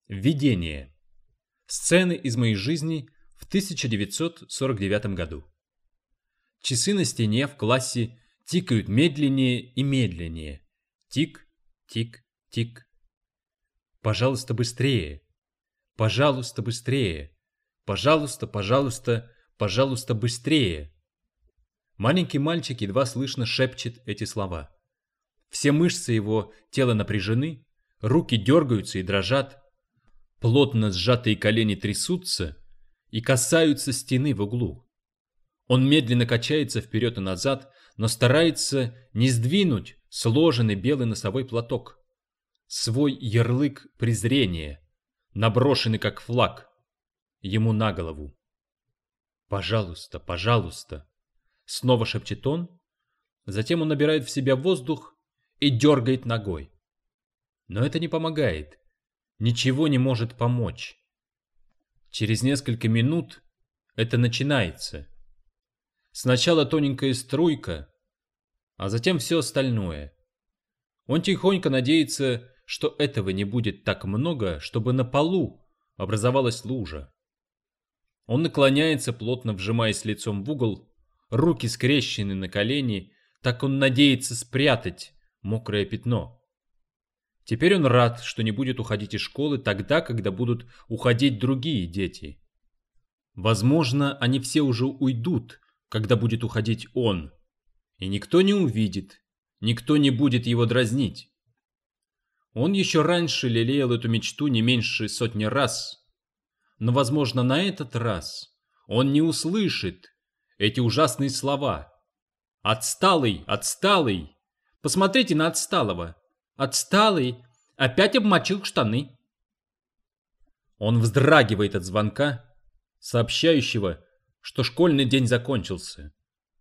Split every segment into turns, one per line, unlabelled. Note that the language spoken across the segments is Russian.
Введение. Сцены из моей жизни в 1949 году. Часы на стене в классе тикают медленнее и медленнее. Тик, тик, тик. Пожалуйста, быстрее. Пожалуйста, быстрее. Пожалуйста, пожалуйста, пожалуйста, быстрее. Маленький мальчик едва слышно шепчет эти слова. Все мышцы его тела напряжены, руки дергаются и дрожат. Плотно сжатые колени трясутся и касаются стены в углу. Он медленно качается вперед и назад, но старается не сдвинуть сложенный белый носовой платок. Свой ярлык презрения, наброшенный как флаг, ему на голову. «Пожалуйста, пожалуйста», — снова шепчет он. Затем он набирает в себя воздух и дергает ногой. Но это не помогает. Ничего не может помочь. Через несколько минут это начинается. Сначала тоненькая струйка, а затем все остальное. Он тихонько надеется, что этого не будет так много, чтобы на полу образовалась лужа. Он наклоняется, плотно вжимаясь лицом в угол, руки скрещены на колени, так он надеется спрятать мокрое пятно. Теперь он рад, что не будет уходить из школы тогда, когда будут уходить другие дети. Возможно, они все уже уйдут, когда будет уходить он. И никто не увидит, никто не будет его дразнить. Он еще раньше лелеял эту мечту не меньше сотни раз. Но, возможно, на этот раз он не услышит эти ужасные слова. «Отсталый! Отсталый! Посмотрите на отсталого! Отсталый! Опять обмочил штаны!» Он вздрагивает от звонка, сообщающего, что школьный день закончился.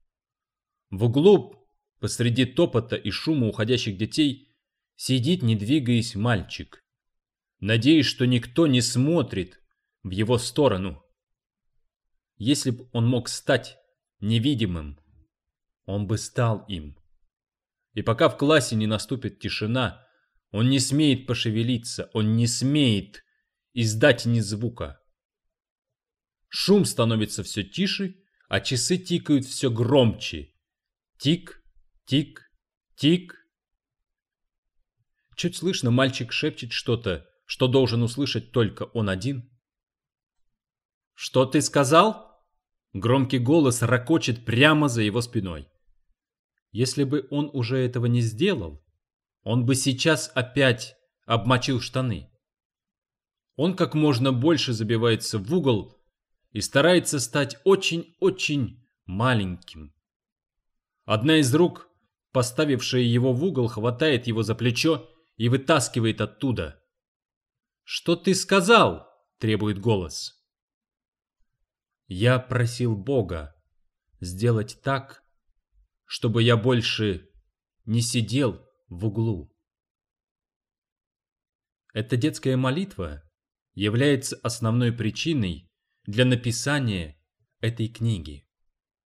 В углу, посреди топота и шума уходящих детей, сидит, не двигаясь, мальчик, надеясь, что никто не смотрит в его сторону. Если бы он мог стать невидимым, он бы стал им. И пока в классе не наступит тишина, он не смеет пошевелиться, он не смеет издать ни звука. Шум становится все тише, а часы тикают все громче. Тик, тик, тик. Чуть слышно, мальчик шепчет что-то, что должен услышать только он один. «Что ты сказал?» Громкий голос ракочет прямо за его спиной. Если бы он уже этого не сделал, он бы сейчас опять обмочил штаны. Он как можно больше забивается в угол и старается стать очень-очень маленьким. Одна из рук, поставившая его в угол, хватает его за плечо и вытаскивает оттуда. «Что ты сказал?» – требует голос. «Я просил Бога сделать так, чтобы я больше не сидел в углу». Эта детская молитва является основной причиной для написания этой книги.